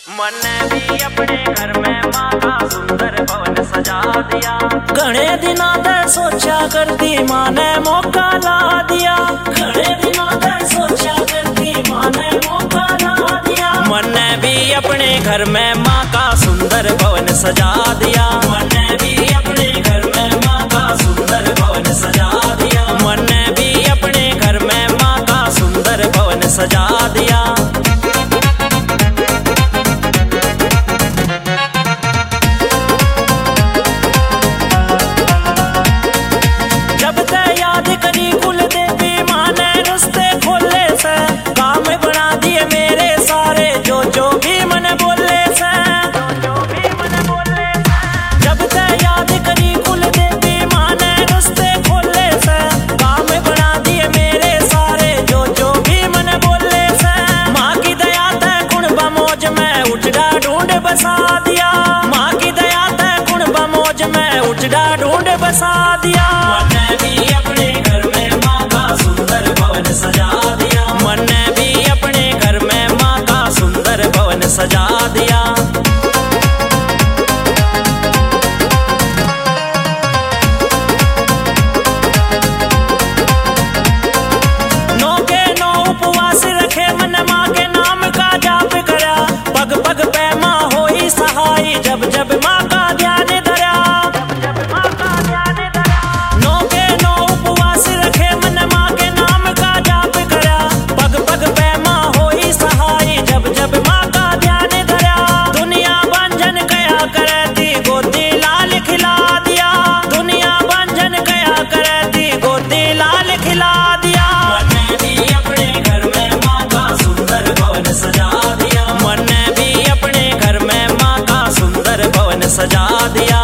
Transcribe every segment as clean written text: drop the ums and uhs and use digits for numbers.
मैंने भी अपने घर में माँ का सुंदर भवन सजा दिया। घणे दिनों तक सोचा करती माँ ने मौका ला दिया। घणे दिनों तक सोचा करती माँ ने मौका ला दिया। मैंने भी अपने घर में माँ का सुंदर भवन सजा दिया। मैंने भी अपने घर में माँ का सुंदर भवन सजा दिया। मैंने भी अपने घर में माँ का सुंदर भवन सजा दिया। बसा दिया माँ की दया ते कुणबा मौज में उजड़ा ढूंढ बसा दिया। मैंने भी अपने घर में माँ का सुंदर भवन सजा दिया। मैंने भी अपने घर में माँ का सुंदर भवन सजा दिया। नौ के नौ उपवास रखे मन माँ के नाम का जाप करा। पग पग पे माँ होई सहाय जब जब माँ का ध्यान धरा। नौ के नौ उपवास रखे मन माँ के नाम का जाप करा। पग पग पे माँ होई सहाय जब जब माँ का ध्यान धरा। दुनिया बंजन कया करती गोदी लाल खिला दिया। दुनिया बंजन कया करती गोदी लाल खिला दिया। मैंने भी अपने घर में माँ का सुंदर भवन सजा दिया। मैंने भी अपने घर में माँ का सुंदर भवन सजा दिया।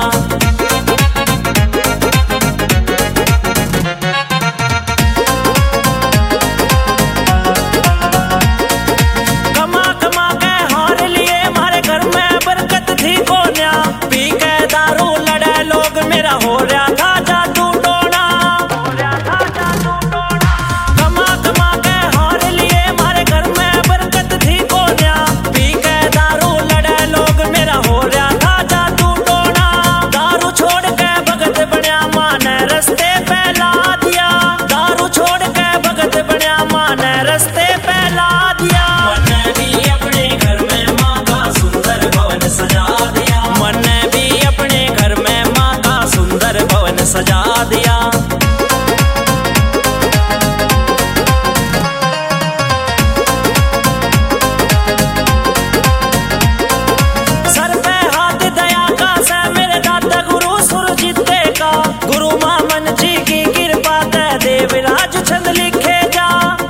कमा कमा के हार लिए हमारे घर में बरकत थी कोन्या। पी के दारू लड़े लोग मेरा हो रहा था जादू टोना। कमा कमा के हार लिए हमारे घर में बरकत थी कोन्या। पी के दारू लड़े लोग मेरा हो रहा था जादू टोना। दारू छोड़ के भगत बनया माँ ने रस्ते पे ला दिया। दारू छोड़ के भगत बनया माँ ने रस्ते पे ला दिया। मैंने भी अपने घर में माँ का सुंदर भवन सजा दिया। मैंने भी अपने घर में माँ का सुंदर भवन सजा दिया। सर पे हाथ दया का से मेरे दादा गुरु सुरजीते का। गुरु मामन जी की कृपा ते देवराज छंद लिखे जा।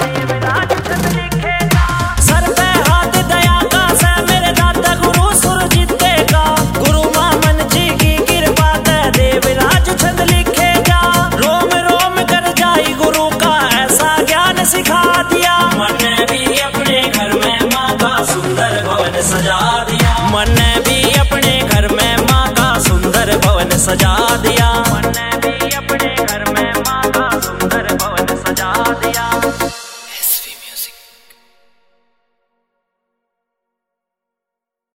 सर पे हाथ दया का से मेरे दादा गुरु सुरजीते का। गुरु मामन जी की कृपा ते देवराज छंद लिखे जा। रोम रोम कर जाई गुरु का ऐसा ज्ञान सिखा दिया। मैंने भी अपने घर में माँ का सुंदर भवन सजा दिया। मैंने भी अपने घर में माँ का सुंदर भवन सजा दिया।